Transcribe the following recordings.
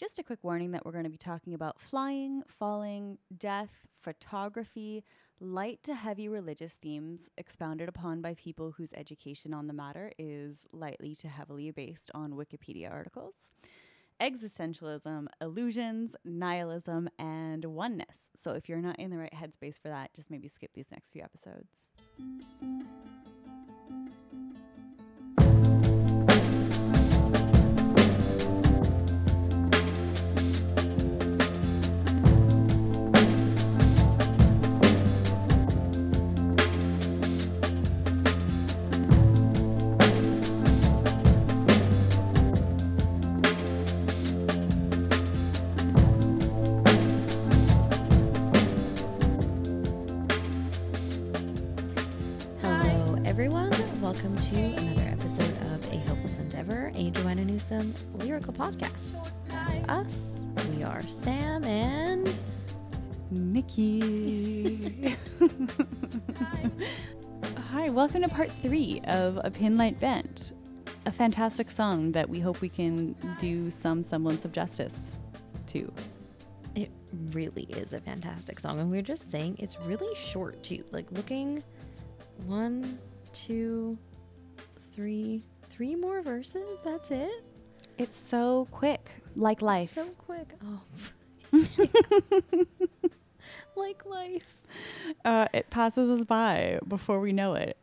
Just a quick warning that we're going to be talking about flying, falling, death, photography, light to heavy religious themes expounded upon by people whose education on the matter is lightly to heavily based on Wikipedia articles, existentialism, illusions, nihilism, and oneness. So if you're not in the right headspace for that, just maybe skip these next few episodes. Welcome to another episode of A Hopeless Endeavor, a Joanna Newsom lyrical podcast. That's us. We are Sam and Nikki. Hi, welcome to part 3 of A Pin Light Bent, a fantastic song that we hope we can do some semblance of justice to. It really is a fantastic song, and we're just saying it's really short too. Like looking 1, 2, 3 more verses. That's it. It's so quick, like life. So quick. Oh, like life. It passes us by before we know it.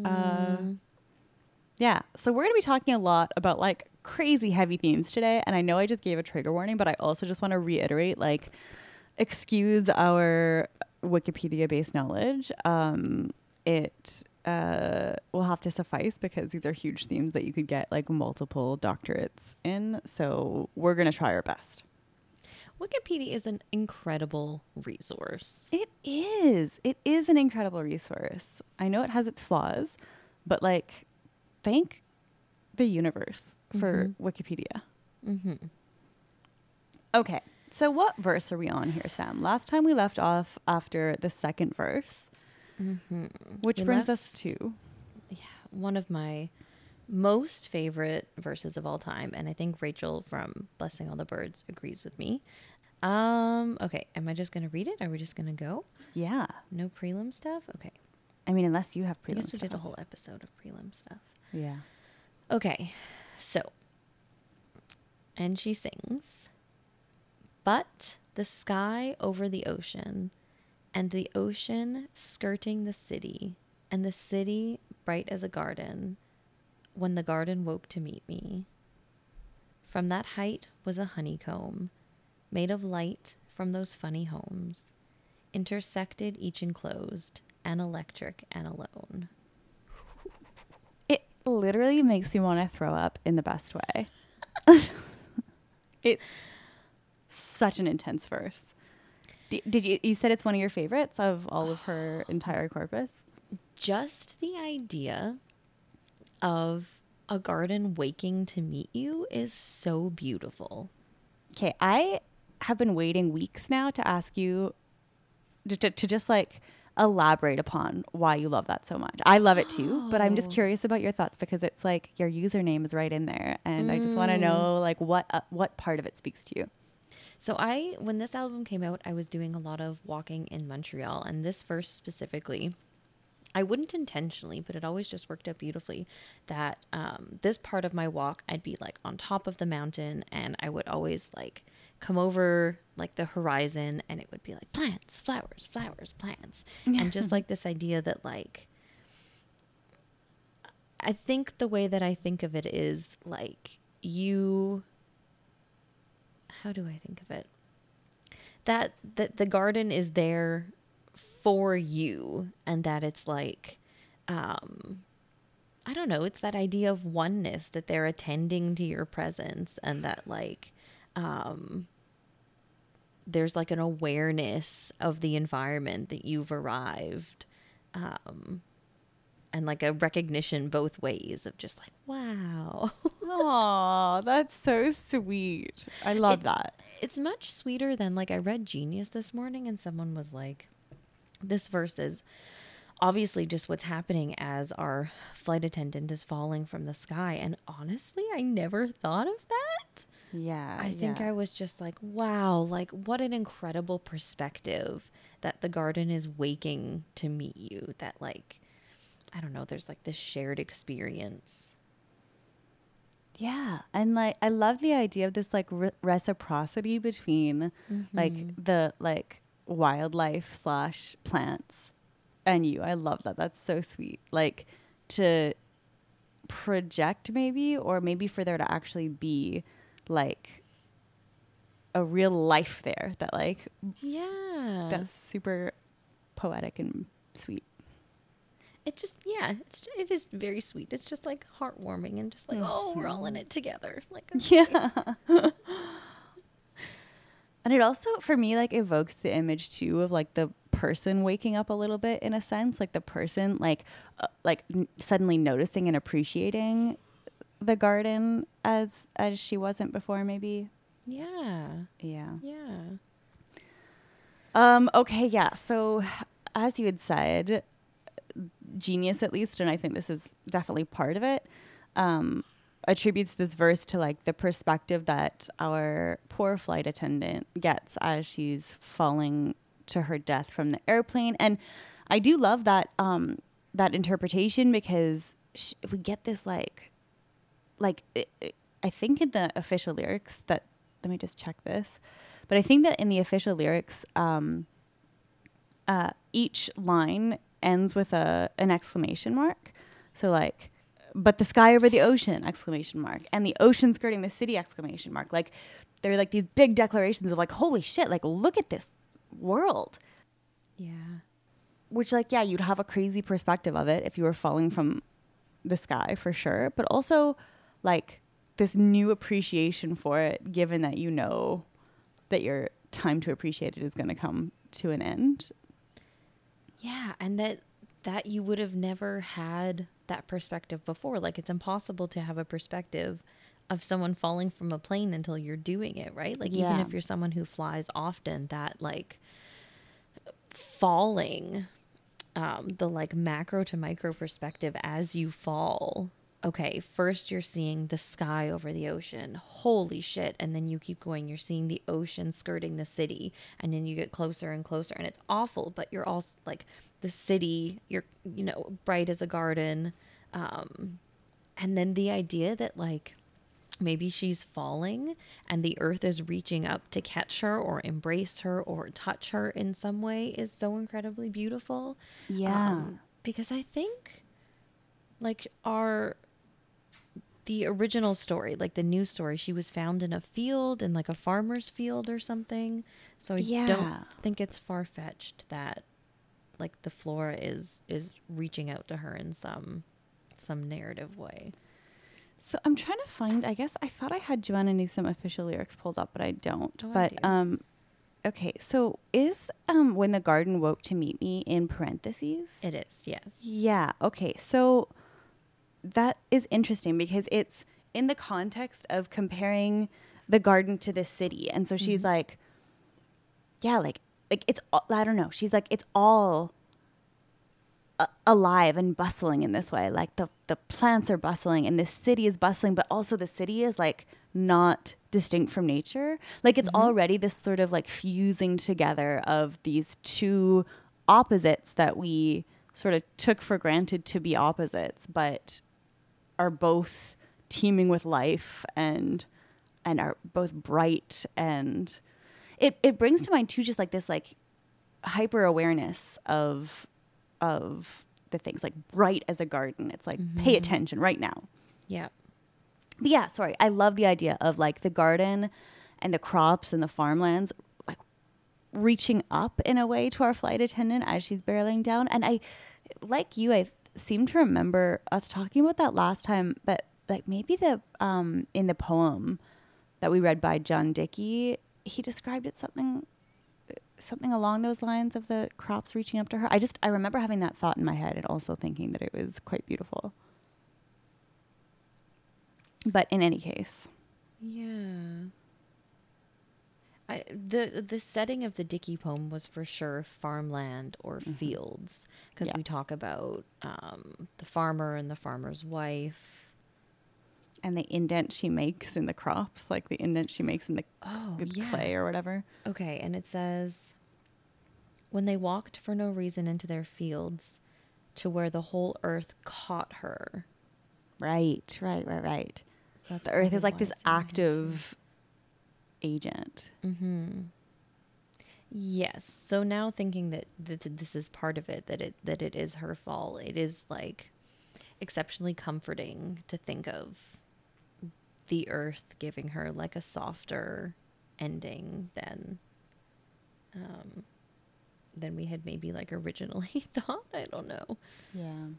Yeah. So we're going to be talking a lot about like crazy heavy themes today. And I know I just gave a trigger warning, but I also just want to reiterate, like, excuse our Wikipedia-based knowledge. It will have to suffice because these are huge themes that you could get like multiple doctorates in. So we're going to try our best. Wikipedia is an incredible resource. It is. It is an incredible resource. I know it has its flaws, but like, thank the universe for Wikipedia. Mm-hmm. Okay. So what verse are we on here, Sam? Last time we left off after the second verse. Which brings us to one of my most favorite verses of all time, and I think Rachel from Blessing All the Birds agrees with me. Okay, am I just gonna read it? Are we just gonna go? Yeah. No prelim stuff? Okay. I mean, unless you have prelim I guess stuff. we did a whole episode of prelim stuff. Yeah. Okay, so, and she sings, "But the sky over the ocean, and the ocean skirting the city, and the city bright as a garden, when the garden woke to meet me. From that height was a honeycomb, made of light from those funny homes, intersected each enclosed, and electric and alone." It literally makes me want to throw up in the best way. It's such an intense verse. Did you said it's one of your favorites of all of her entire corpus? Just the idea of a garden waking to meet you is so beautiful. Okay, I have been waiting weeks now to ask you to just like elaborate upon why you love that so much. I love it too, but I'm just curious about your thoughts because it's like your username is right in there, and I just want to know like what part of it speaks to you. So when this album came out, I was doing a lot of walking in Montreal, and this verse specifically, I wouldn't intentionally, but it always just worked out beautifully that this part of my walk, I'd be like on top of the mountain, and I would always like come over like the horizon, and it would be like plants, flowers, flowers, plants. And just like this idea that like, I think the way that I think of it is like how do I think of it? That the garden is there for you, and that it's like, I don't know, it's that idea of oneness, that they're attending to your presence, and that like, there's like an awareness of the environment that you've arrived, and like a recognition both ways of just like, wow. Oh, that's so sweet. I love that. It's much sweeter than like I read Genius this morning, and someone was like, this verse is obviously just what's happening as our flight attendant is falling from the sky. And honestly, I never thought of that. Yeah. I think I was just like, wow, like what an incredible perspective that the garden is waking to meet you. That like, I don't know, there's like this shared experience. Yeah, and like I love the idea of this like reciprocity between like Mm-hmm. the like wildlife slash plants and you. I love that. That's so sweet. Like to project maybe, or maybe for there to actually be like a real life there that like Yeah. that's super poetic and sweet. It just, yeah, it is very sweet. It's just like heartwarming and just like, oh, we're all in it together. Like, okay. Yeah. And it also, for me, like evokes the image too of like the person waking up a little bit in a sense, like the person suddenly noticing and appreciating the garden as she wasn't before, maybe. Yeah. Yeah. Yeah. Okay. Yeah. So, as you had said, genius at least, and I think this is definitely part of it. Attributes this verse to like the perspective that our poor flight attendant gets as she's falling to her death from the airplane. And I do love that that interpretation because we get this I think in the official lyrics that, let me just check this, but I think that in the official lyrics each line ends with an exclamation mark. So like, but the sky over the ocean, exclamation mark, and the ocean skirting the city, exclamation mark. Like they're like these big declarations of like, holy shit, like look at this world. Yeah. Which like, yeah, you'd have a crazy perspective of it if you were falling from the sky for sure. But also like this new appreciation for it, given that you know that your time to appreciate it is going to come to an end. Yeah. And that you would have never had that perspective before. Like it's impossible to have a perspective of someone falling from a plane until you're doing it, right? Like even Yeah. if you're someone who flies often, that like falling, the like macro to micro perspective as you fall. Okay, first you're seeing the sky over the ocean. Holy shit. And then you keep going. You're seeing the ocean skirting the city. And then you get closer and closer. And it's awful, but you're also like the city, you're, you know, bright as a garden. And then the idea that like maybe she's falling and the earth is reaching up to catch her or embrace her or touch her in some way is so incredibly beautiful. Yeah. Because I think like the original story, like the new story, she was found in a field, in like a farmer's field or something. So I don't Yeah. think it's far fetched that like the flora is reaching out to her in some narrative way. So I'm trying to find, I guess I thought I had Joanna Newsom official lyrics pulled up, but I don't. Oh, I But do. okay, so is when the garden woke to meet me in parentheses? It is, yes. Yeah, okay. So that is interesting because it's in the context of comparing the garden to the city. And so she's like, yeah, like it's I don't know. She's like it's all alive and bustling in this way. Like the plants are bustling and the city is bustling, but also the city is like not distinct from nature. Like it's already this sort of like fusing together of these two opposites that we sort of took for granted to be opposites, but are both teeming with life and are both bright. And it brings to mind too just like this like hyper awareness of the things, like bright as a garden. It's like pay attention right now. Yeah. But yeah, sorry, I love the idea of like the garden and the crops and the farmlands like reaching up in a way to our flight attendant as she's barreling down. And I, like you, I seem to remember us talking about that last time, but like maybe the in the poem that we read by John Dickey, he described it something along those lines of the crops reaching up to her. I remember having that thought in my head and also thinking that it was quite beautiful. But in any case. Yeah. The setting of the Dickey poem was for sure farmland or fields, because we talk about the farmer and the farmer's wife. And the indent she makes in the crops, like the indent she makes in the clay or whatever. Okay, and it says, when they walked for no reason into their fields, to where the whole earth caught her. Right. So the earth is like this active agent. Mm-hmm. Yes. So now thinking that this is part of it, that it is her fall, it is like exceptionally comforting to think of the earth giving her like a softer ending than we had maybe like originally thought. I don't know. Yeah.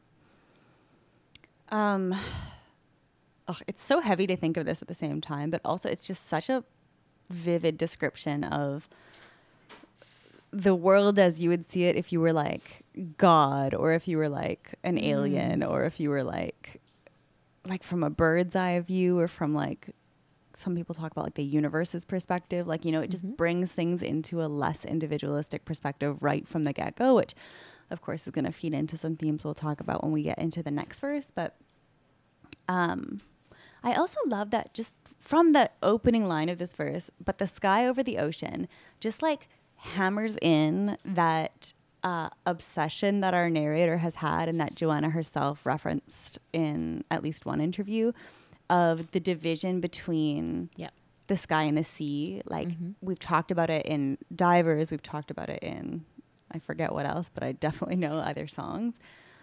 It's so heavy to think of this at the same time, but also it's just such a vivid description of the world as you would see it if you were like God, or if you were like an alien, or if you were like from a bird's eye view, or from like some people talk about like the universe's perspective. Like, you know, it just brings things into a less individualistic perspective right from the get-go, which of course is going to feed into some themes we'll talk about when we get into the next verse. But I also love that just from the opening line of this verse, but the sky over the ocean just like hammers in that obsession that our narrator has had, and that Joanna herself referenced in at least one interview, of the division between the sky and the sea. Like we've talked about it in Divers, we've talked about it in, I forget what else, but I definitely know other songs.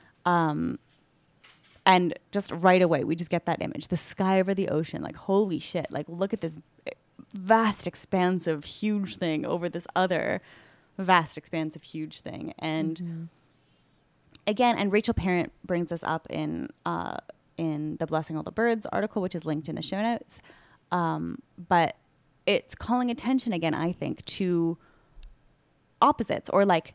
And just right away, we just get that image, the sky over the ocean, like, holy shit, like, look at this vast, expansive, huge thing over this other vast, expansive, huge thing. And again, and Rachel Parent brings this up in the Blessing All the Birds article, which is linked in the show notes. But it's calling attention again, I think, to opposites, or like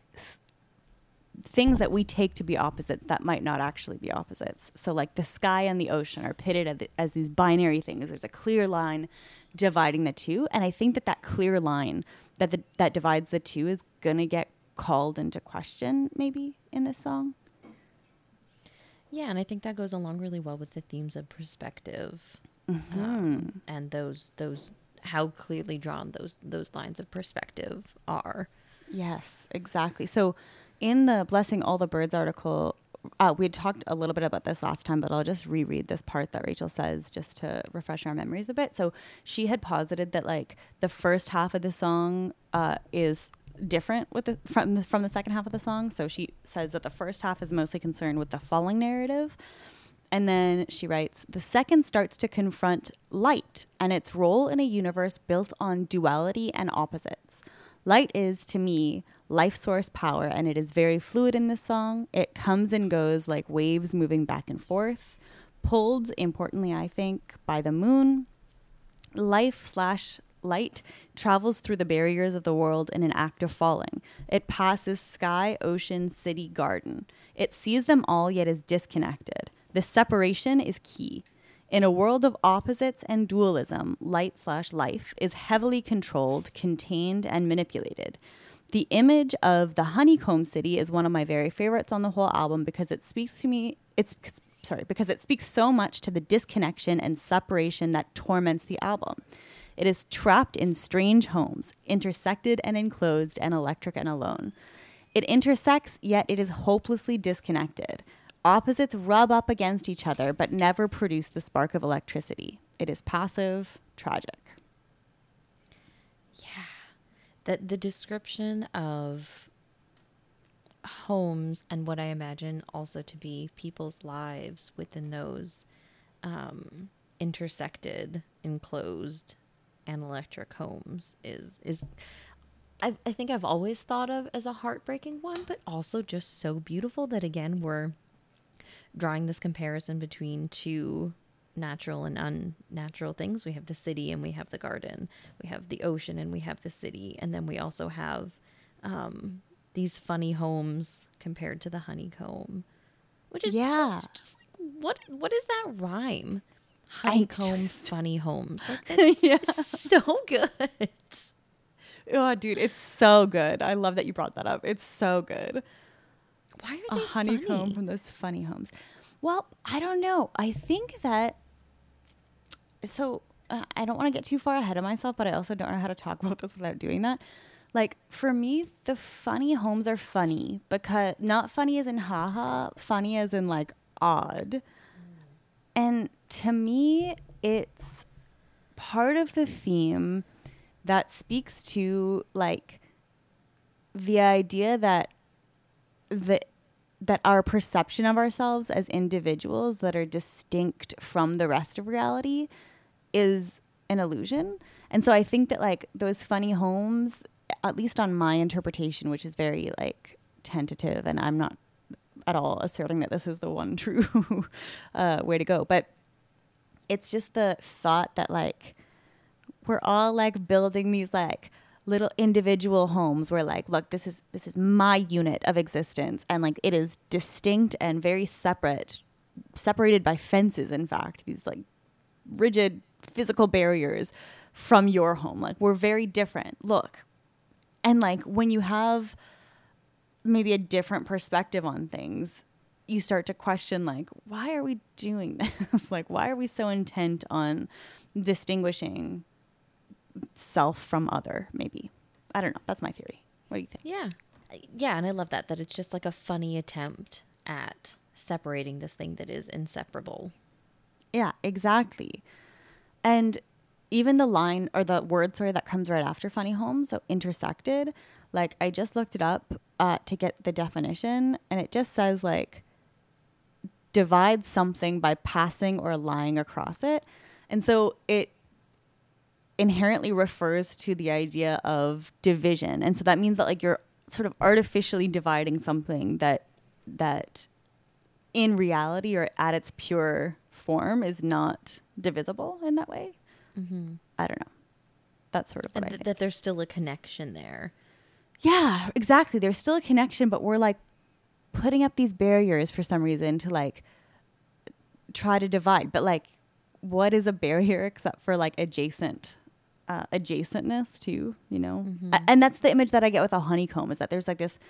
things that we take to be opposites that might not actually be opposites. So like the sky and the ocean are pitted as these binary things. There's a clear line dividing the two. And I think that clear line that divides the two is going to get called into question maybe in this song. Yeah, and I think that goes along really well with the themes of perspective, and those how clearly drawn those lines of perspective are. Yes, exactly. So in the Blessing All the Birds article, we had talked a little bit about this last time, but I'll just reread this part that Rachel says just to refresh our memories a bit. So she had posited that like the first half of the song is different with from the second half of the song. So she says that the first half is mostly concerned with the falling narrative. And then she writes, the second starts to confront light and its role in a universe built on duality and opposites. Light is, to me, life source power, and it is very fluid in this song. It comes and goes like waves moving back and forth, pulled, importantly, I think, by the moon. Life/light travels through the barriers of the world in an act of falling. It passes sky, ocean, city, garden. It sees them all, yet is disconnected. The separation is key. In a world of opposites and dualism, light/life is heavily controlled, contained, and manipulated. The image of the honeycomb city is one of my very favorites on the whole album because it speaks to me. Because it speaks so much to the disconnection and separation that torments the album. It is trapped in strange homes, intersected and enclosed and electric and alone. It intersects, yet it is hopelessly disconnected. Opposites rub up against each other, but never produce the spark of electricity. It is passive, tragic. Yeah. That the description of homes and what I imagine also to be people's lives within those intersected, enclosed, and electric homes is I think I've always thought of as a heartbreaking one, but also just so beautiful that again we're drawing this comparison between two natural and unnatural things. We have the city and we have the garden. We have the ocean and we have the city. And then we also have these funny homes compared to the honeycomb, which is just like, what is that rhyme? Honeycomb, funny homes. Like that's so good. Oh, dude, it's so good. I love that you brought that up. It's so good. Why are they a honeycomb funny? From those funny homes? Well, I don't know. I think that so I don't want to get too far ahead of myself, but I also don't know how to talk about this without doing that. Like for me, the funny homes are funny because not funny as in haha, funny as in like odd. And to me, it's part of the theme that speaks to like the idea that that our perception of ourselves as individuals that are distinct from the rest of reality is an illusion. And so I think that like those funny homes, at least on my interpretation, which is very like tentative, and I'm not at all asserting that this is the one true way to go, but it's just the thought that like we're all like building these like little individual homes where like, look, this is my unit of existence, and like it is distinct and very separated by fences, in fact, these like rigid physical barriers from your home. Like we're very different, look. And like when you have maybe a different perspective on things, you start to question like, why are we doing this? Like why are we so intent on distinguishing self from other? Maybe, I don't know, that's my theory. What do you think? Yeah, and I love that it's just like a funny attempt at separating this thing that is inseparable. Yeah, exactly. And even the line or the word, sorry, that comes right after funny home, so intersected, like I just looked it up to get the definition, and it just says like divide something by passing or lying across it. And so it inherently refers to the idea of division. And so that means that like you're sort of artificially dividing something that in reality or at its pure form is not divisible in that way. Mm-hmm. I don't know. That's sort of what I think. That there's still a connection there. Yeah, exactly. There's still a connection, but we're like putting up these barriers for some reason to like try to divide. But like, what is a barrier except for like adjacentness to, you know? Mm-hmm. And that's the image that I get with a honeycomb, is that there's like this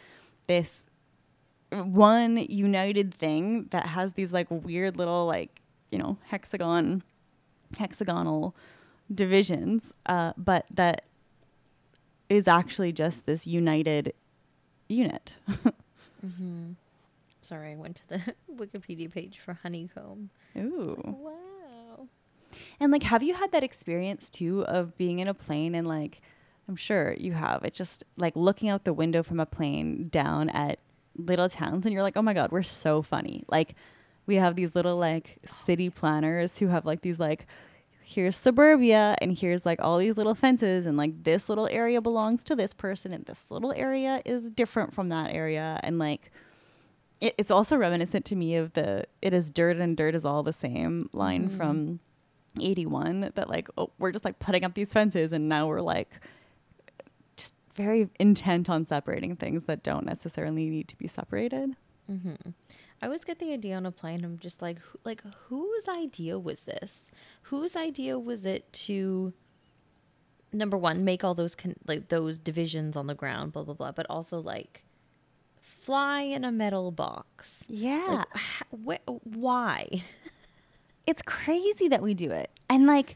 one united thing that has these like weird little like, you know, hexagonal divisions, but that is actually just this united unit. Mm-hmm. Sorry, I went to the Wikipedia page for honeycomb. Ooh. Like, wow. And like, have you had that experience too of being in a plane and like, I'm sure you have, it's just like looking out the window from a plane down at little towns and you're like, oh my God, we're so funny. Like we have these little like city planners who have like these like, here's suburbia and here's like all these little fences and like this little area belongs to this person and this little area is different from that area. And like, it's also reminiscent to me of the "it is dirt and dirt is all the same" line from 81, that like, oh, we're just like putting up these fences and now we're like just very intent on separating things that don't necessarily need to be separated. Mm-hmm. I always get the idea on a plane. I'm just like, whose idea was this? Whose idea was it to, number one, make all those like those divisions on the ground, blah blah blah, but also like fly in a metal box? Yeah. Like, why? It's crazy that we do it. And like,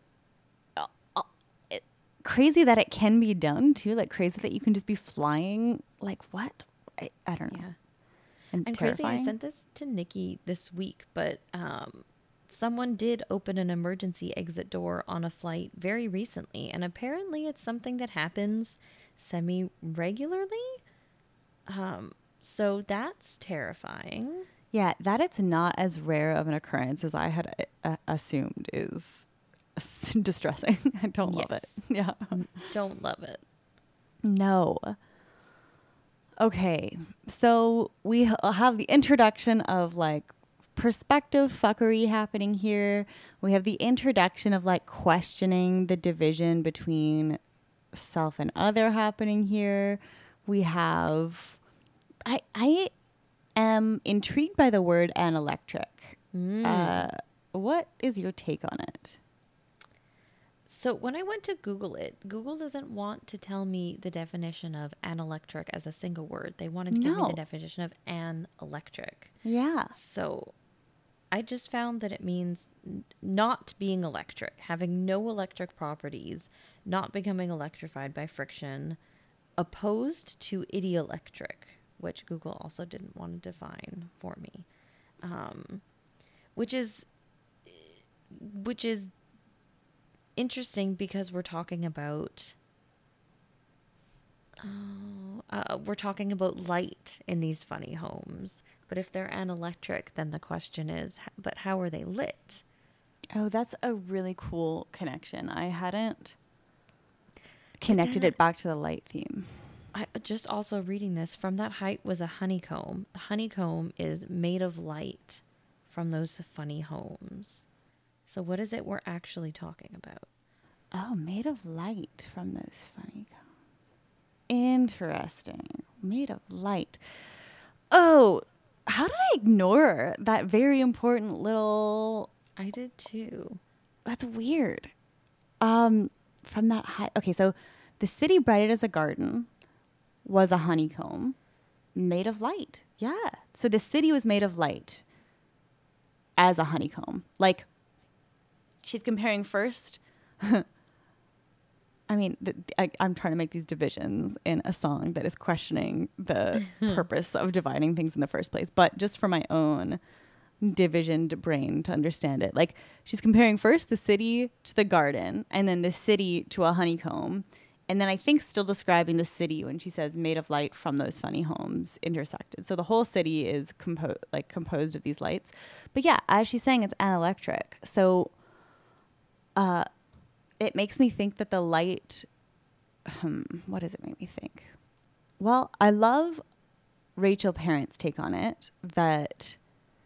crazy that it can be done too. Like crazy that you can just be flying. Like what? I don't know. Yeah. And crazy. terrifying. I sent this to Nikki this week, but someone did open an emergency exit door on a flight very recently. And apparently it's something that happens semi-regularly. So that's terrifying. Yeah, that it's not as rare of an occurrence as I had assumed is distressing. I don't love it. Yeah. Don't love it. No. Okay, so we have the introduction of like perspective fuckery happening here. We have the introduction of like questioning the division between self and other happening here. We have, I am intrigued by the word anelectric. What is your take on it? So when I went to Google it, Google doesn't want to tell me the definition of anelectric as a single word. They wanted to give me the definition of anelectric. Yeah. So I just found that it means not being electric, having no electric properties, not becoming electrified by friction, opposed to idioelectric, which Google also didn't want to define for me, which is interesting because we're talking about light in these funny homes. But if they're anelectric, then the question is, but how are they lit? Oh, that's a really cool connection. I hadn't connected it back to the light theme. I just also reading this, from that height was a honeycomb. The honeycomb is made of light from those funny homes. So what is it we're actually talking about? Oh, made of light from those funny combs. Interesting. Made of light. Oh, how did I ignore that very important little... I did too. That's weird. From that high... Okay, so the city bright as a garden was a honeycomb made of light. Yeah. So the city was made of light as a honeycomb. Like, she's comparing first... I mean, I'm trying to make these divisions in a song that is questioning the purpose of dividing things in the first place. But just for my own divisioned brain to understand it, like, she's comparing first the city to the garden and then the city to a honeycomb. And then I think still describing the city when she says made of light from those funny homes intersected. So the whole city is composed of these lights. But yeah, as she's saying, it's anelectric. So it makes me think that the light, what does it make me think? Well, I love Rachel Parent's take on it, that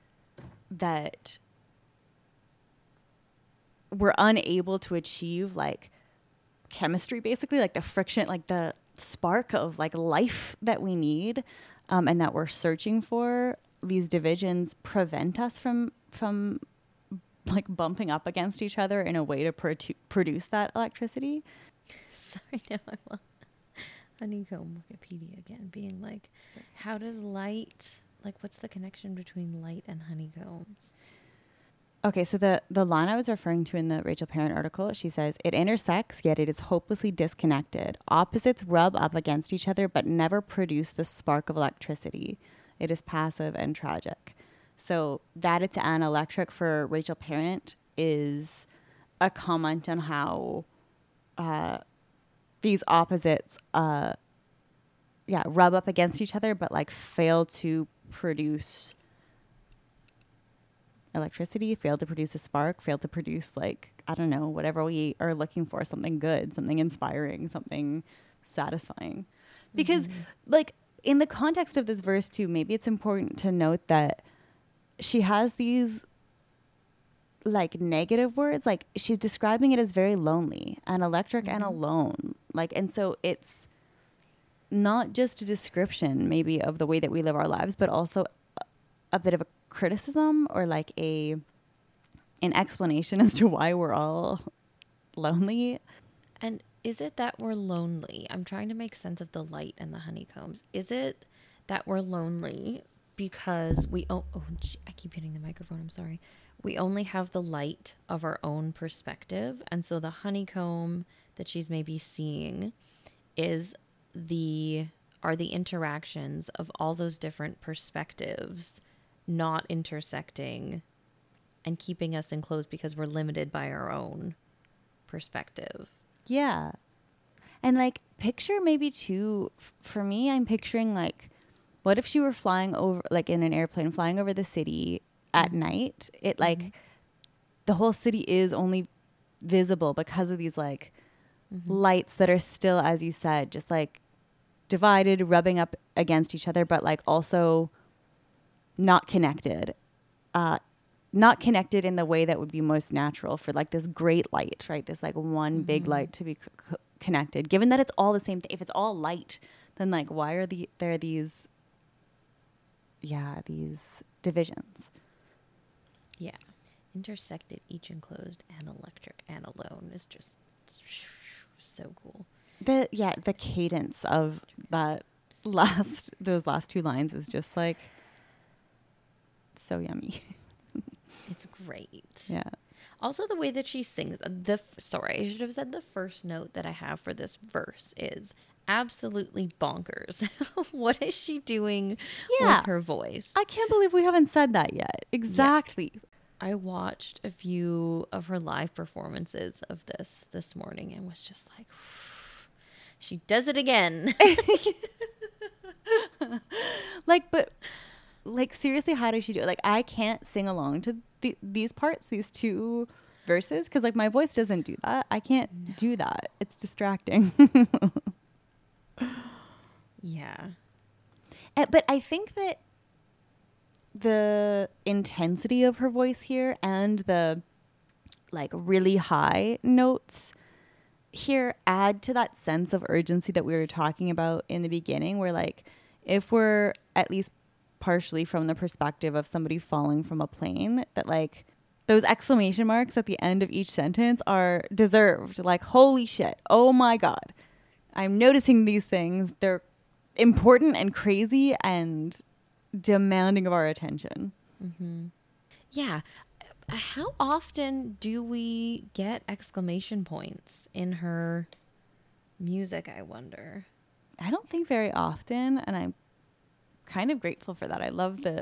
we're unable to achieve like chemistry, basically, like the friction, like the spark of like life that we need, and that we're searching for. These divisions prevent us from like bumping up against each other in a way to produce that electricity. Sorry, now I'm on honeycomb Wikipedia again, being like, how does light, like, what's the connection between light and honeycombs? Okay, so the line I was referring to in the Rachel Parent article, she says, it intersects, yet it is hopelessly disconnected. Opposites rub up against each other, but never produce the spark of electricity. It is passive and tragic. So that it's anelectric for Rachel Parent is a comment on how these opposites rub up against each other, but like fail to produce electricity, fail to produce a spark, fail to produce, like, I don't know, whatever we are looking for, something good, something inspiring, something satisfying. Because like in the context of this verse too, maybe it's important to note that she has these like negative words, like she's describing it as very lonely and electric and alone. Like, and so it's not just a description maybe of the way that we live our lives, but also a bit of a criticism or like an explanation as to why we're all lonely. And is it that we're lonely? I'm trying to make sense of the light and the honeycombs. Is it that we're lonely because I keep hitting the microphone, I'm sorry. We only have the light of our own perspective, and so the honeycomb that she's maybe seeing are the interactions of all those different perspectives not intersecting and keeping us enclosed because we're limited by our own perspective. Yeah. And like picture maybe too, for me, I'm picturing like, what if she were flying over, like in an airplane, flying over the city at night? It like, the whole city is only visible because of these like lights that are still, as you said, just like divided, rubbing up against each other, but like also not connected. Not connected in the way that would be most natural for like this great light, right? This like one big light to be connected. Given that it's all the same thing, if it's all light, then like why are there these divisions? Yeah. Intersected, each enclosed, and electric and alone is just so cool. The cadence of those last two lines is just like so yummy. It's great. Yeah. Also, the way that she sings, sorry, I should have said the first note that I have for this verse is absolutely bonkers. What is she doing Yeah. with her voice? I can't believe we haven't said that yet. Exactly. I watched a few of her live performances of this morning and was just like, she does it again. Like, seriously, how does she do it? Like, I can't sing along to these parts, these two verses, because, like, my voice doesn't do that. I can't do that. It's distracting. Yeah. But I think that the intensity of her voice here and the, like, really high notes here add to that sense of urgency that we were talking about in the beginning, where, like, if we're at least partially from the perspective of somebody falling from a plane, that, like, those exclamation marks at the end of each sentence are deserved. Like, holy shit, oh my God, I'm noticing these things. They're important and crazy and demanding of our attention. Mm-hmm. Yeah. How often do we get exclamation points in her music, I wonder? I don't think very often, and I'm kind of grateful for that. I love the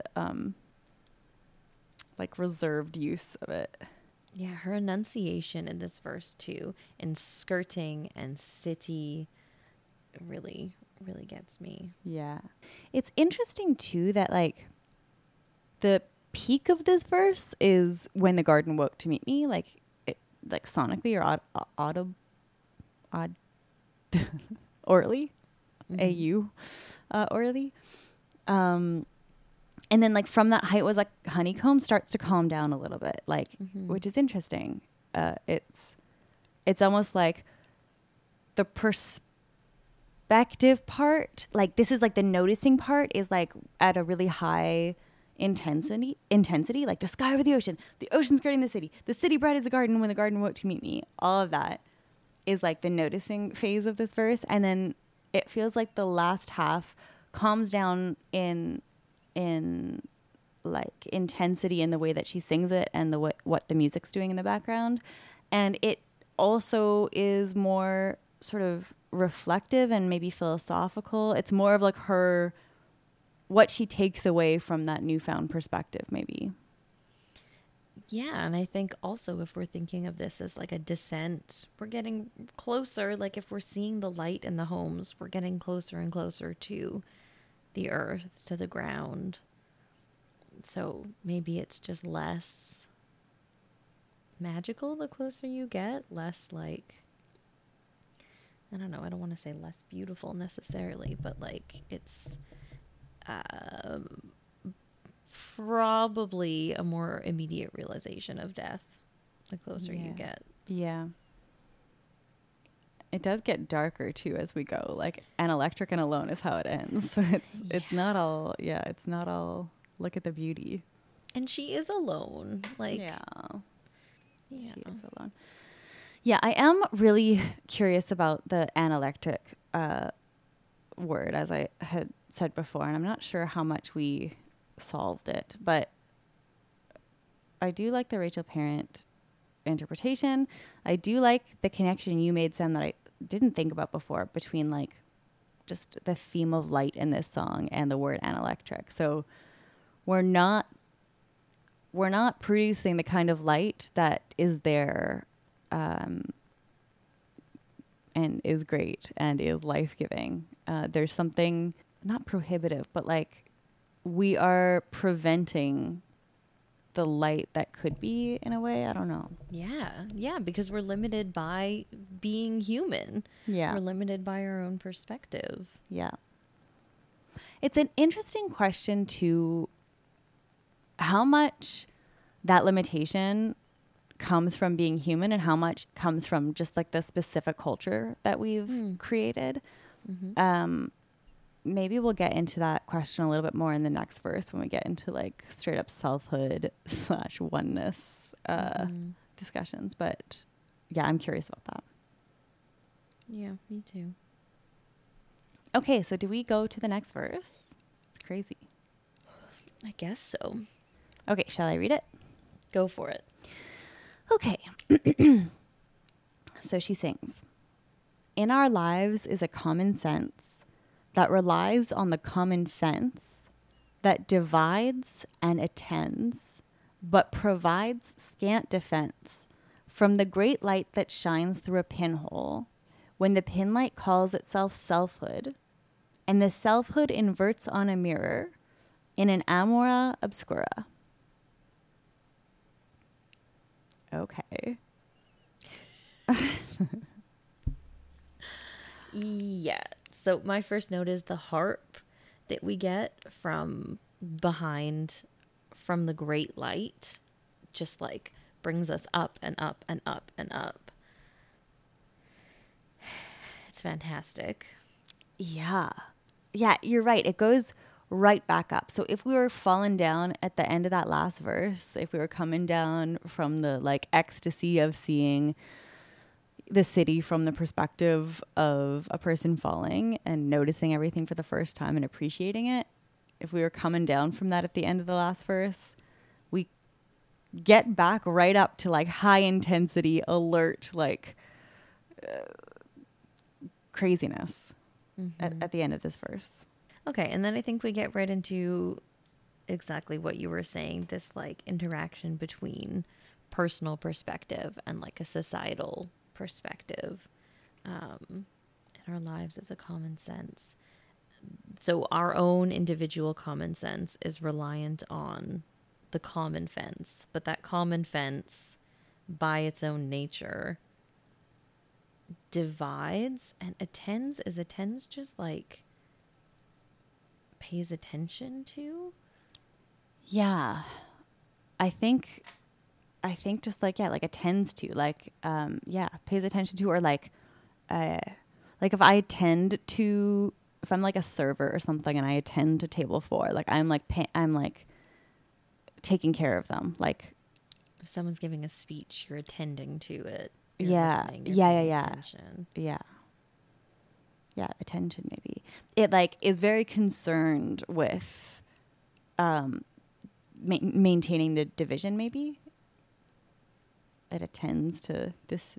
like, reserved use of it. Yeah, her enunciation in this verse too, and skirting and city, really gets me. Yeah. It's interesting too that, like, the peak of this verse is when the garden woke to meet me, like, it, like, sonically or orally, orally. And then, like, from that height was, like, honeycomb starts to calm down a little bit, like, which is interesting. It's almost like the perspective part, like, this is, like, the noticing part is, like, at a really high intensity, like the sky over the ocean skirting the city bright as a garden when the garden woke to meet me. All of that is, like, the noticing phase of this verse. And then it feels like the last half calms down in like intensity in the way that she sings it and the what the music's doing in the background. And it also is more sort of reflective and maybe philosophical. It's more of, like, her, what she takes away from that newfound perspective, maybe. Yeah, and I think also if we're thinking of this as like a descent, we're getting closer. Like, if we're seeing the light in the homes, we're getting closer and closer to the earth, to the ground. So maybe it's just less magical the closer you get, less, like, I don't know, I don't want to say less beautiful necessarily, but, like, it's probably a more immediate realization of death the closer you get. Yeah. It does get darker too as we go. Like, An Electric and Alone is how it ends. So it's not all look at the beauty. And she is alone. Like, yeah. She is alone. Yeah, I am really curious about the An Electric word, as I had said before, and I'm not sure how much we solved it, but I do like the Rachel Parent interpretation. I do like the connection you made, Sam, that I didn't think about before, between, like, just the theme of light in this song and the word An Electric. So we're not producing the kind of light that is there and is great and is life-giving. There's something not prohibitive, but, like, we are preventing the light that could be, in a way. I don't know. Yeah, because we're limited by being human. Yeah. We're limited by our own perspective. Yeah. It's an interesting question to how much that limitation comes from being human and how much comes from just, like, the specific culture that we've created. Maybe we'll get into that question a little bit more in the next verse when we get into, like, straight up selfhood / oneness discussions. But yeah, I'm curious about that. Yeah, me too. Okay, so do we go to the next verse? It's crazy. I guess so. Okay, shall I read it? Go for it. Okay. So she sings, "In our lives is a common sense that relies on the common fence that divides and attends, but provides scant defense from the great light that shines through a pinhole when the pinlight calls itself selfhood, and the selfhood inverts on a mirror in an amora obscura." Okay. Yeah. So my first note is the harp that we get from behind from the great light just like brings us up and up and up and up. It's fantastic. Yeah. Yeah, you're right. It goes right back up. So if we were falling down at the end of that last verse, if we were coming down from the like ecstasy of seeing the city from the perspective of a person falling and noticing everything for the first time and appreciating it, if we were coming down from that at the end of the last verse, we get back right up to like high intensity, alert, like craziness at the end of this verse. Okay, and then I think we get right into exactly what you were saying, this like interaction between personal perspective and like a societal perspective. In our lives as a common sense. So our own individual common sense is reliant on the common fence, but that common fence by its own nature divides and attends. Is attends just like pays attention to? Yeah. I think just like, yeah, like attends to, like, pays attention to, or like if I attend to, if I'm like a server or something and I attend to table 4, like I'm like taking care of them. Like If someone's giving a speech, you're attending to it. Yeah. You're Yeah. attention. Yeah. Attention, maybe. It like is very concerned with maintaining the division, maybe. It attends to this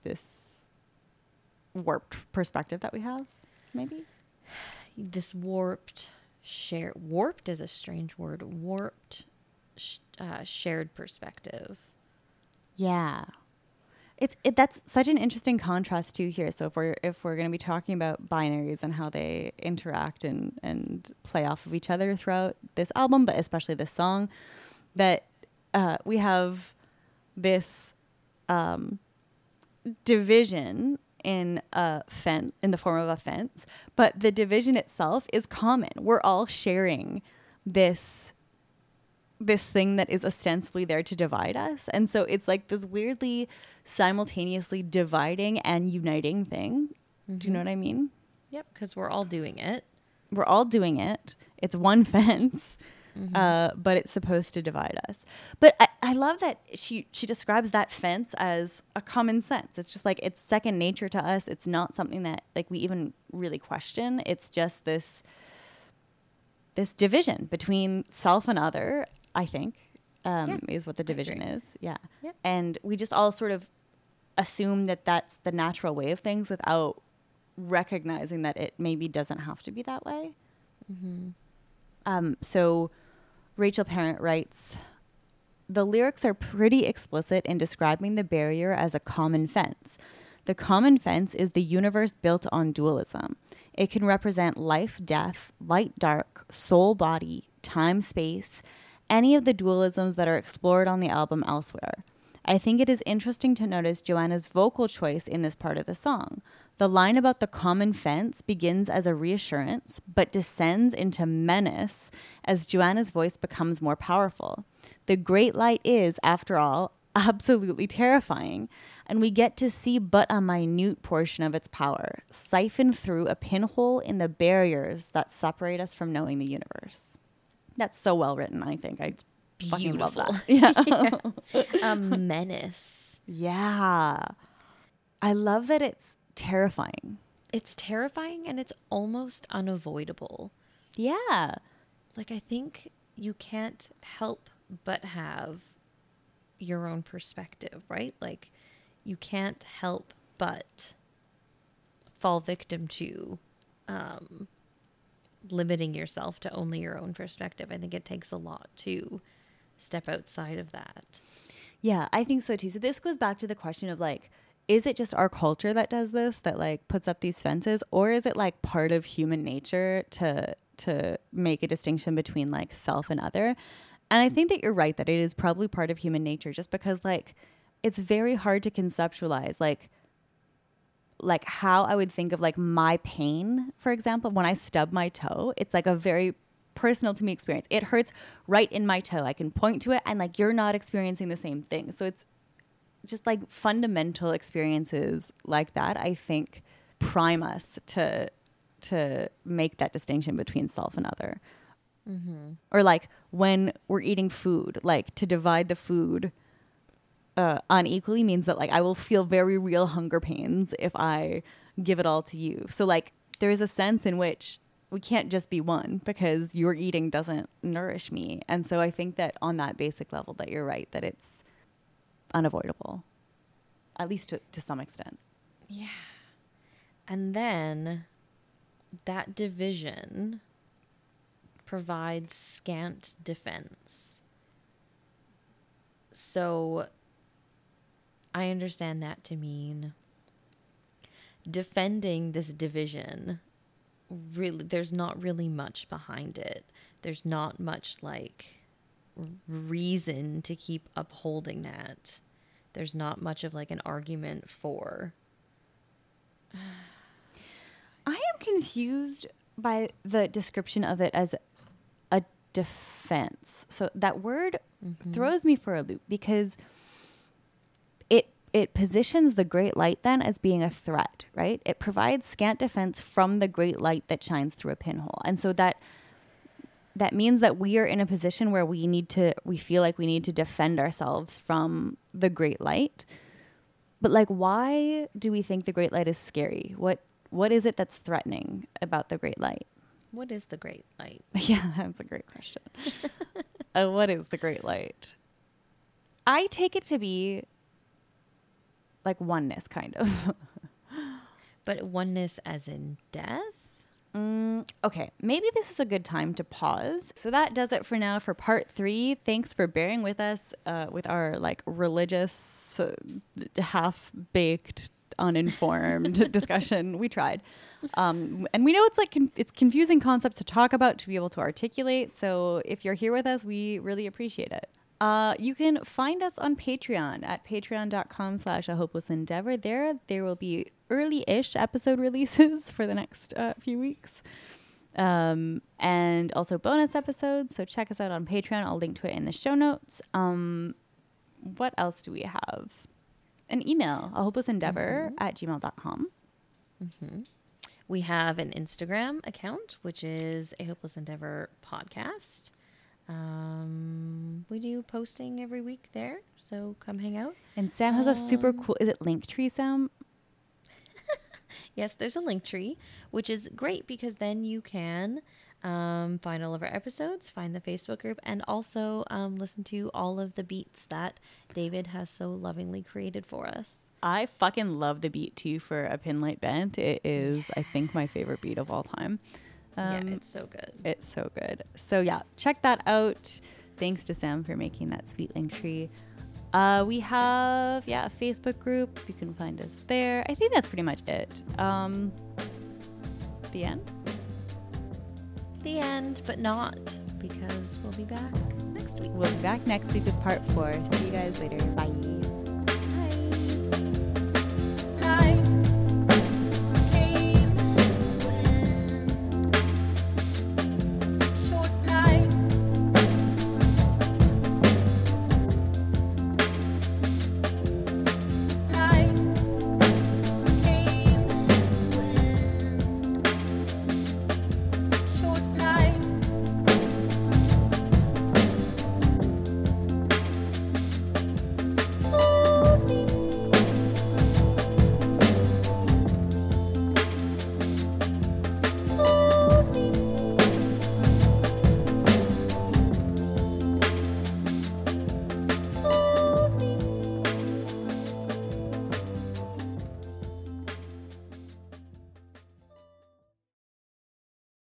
warped perspective that we have, maybe. This warped is a strange word. Warped shared perspective. Yeah. That's such an interesting contrast too here. So if we're going to be talking about binaries and how they interact and play off of each other throughout this album, but especially this song, that we have this division in the form of a fence, but the division itself is common. We're all sharing this thing that is ostensibly there to divide us. And so it's like this weirdly simultaneously dividing and uniting thing. Mm-hmm. Do you know what I mean? Yep, because we're all doing it. We're all doing it. It's one fence, but it's supposed to divide us. But I love that she describes that fence as a common sense. It's just like it's second nature to us. It's not something that like we even really question. It's just this division between self and other, I think, is what the division is. Yeah. Yep. And we just all sort of assume that that's the natural way of things without recognizing that it maybe doesn't have to be that way. Mm-hmm. So Rachel Parent writes, "The lyrics are pretty explicit in describing the barrier as a common fence. The common fence is the universe built on dualism. It can represent life, death, light, dark, soul, body, time, space, any of the dualisms that are explored on the album elsewhere. I think it is interesting to notice Joanna's vocal choice in this part of the song. The line about the common fence begins as a reassurance, but descends into menace as Joanna's voice becomes more powerful. The great light is, after all, absolutely terrifying, and we get to see but a minute portion of its power, siphoned through a pinhole in the barriers that separate us from knowing the universe." That's so well written, I think. I fucking love that. Yeah. A menace. Yeah. I love that it's terrifying. It's terrifying and it's almost unavoidable. Yeah. Like, I think you can't help but have your own perspective, right? Like, you can't help but fall victim to limiting yourself to only your own perspective. I think it takes a lot to step outside of that. Yeah, I think so too. So this goes back to the question of like, is it just our culture that does this, that like puts up these fences, or is it like part of human nature to make a distinction between like self and other? And I think that you're right that it is probably part of human nature, just because like it's very hard to conceptualize like how I would think of like my pain, for example, when I stub my toe. It's like a very personal to me experience. It hurts right in my toe. I can point to it, and like you're not experiencing the same thing. So it's just like fundamental experiences like that, I think, prime us to make that distinction between self and other. Mm-hmm. Or like when we're eating food, like to divide the food unequally means that like I will feel very real hunger pains if I give it all to you. So like there's a sense in which we can't just be one, because your eating doesn't nourish me. And so I think that on that basic level that you're right, that it's unavoidable, at least to some extent. Yeah. And then that division provides scant defense. So I understand that to mean defending this division. Really, there's not really much behind it. There's not much like reason to keep upholding that. There's not much of like an argument for. I am confused by the description of it as a defense. So that word throws me for a loop, because it positions the great light then as being a threat, right? It provides scant defense from the great light that shines through a pinhole. And so that means that we are in a position where we feel like we need to defend ourselves from the great light. But like, why do we think the great light is scary? What is it that's threatening about the great light? What is the great light? Yeah, that's a great question. What is the great light? I take it to be like oneness, kind of. But oneness as in death? Okay, maybe this is a good time to pause. So that does it for now for part 3. Thanks for bearing with us with our like religious, half-baked, uninformed discussion. We tried. And we know it's like it's confusing concepts to talk about, to be able to articulate. So if you're here with us, we really appreciate it. You can find us on Patreon at patreon.com/ahopelessendeavor. There will be early-ish episode releases for the next few weeks. And also bonus episodes. So check us out on Patreon. I'll link to it in the show notes. What else do we have? An email, ahopelessendeavor@gmail.com. Mm-hmm. We have an Instagram account, which is A Hopeless Endeavor Podcast. We do posting every week there, so come hang out. And Sam has a super cool, is it Linktree, Sam? Yes, there's a Linktree, which is great because then you can find all of our episodes, find the Facebook group, and also listen to all of the beats that David has so lovingly created for us. I fucking love the beat too for A Pin Light Bent. It is, I think, my favorite beat of all time. Yeah, it's so good. It's so good. So yeah, check that out. Thanks to Sam for making that sweet Linktree. We have, a Facebook group. You can find us there. I think that's pretty much it. The end? The end, but not, because we'll be back next week. We'll be back next week with part 4. See you guys later. Bye.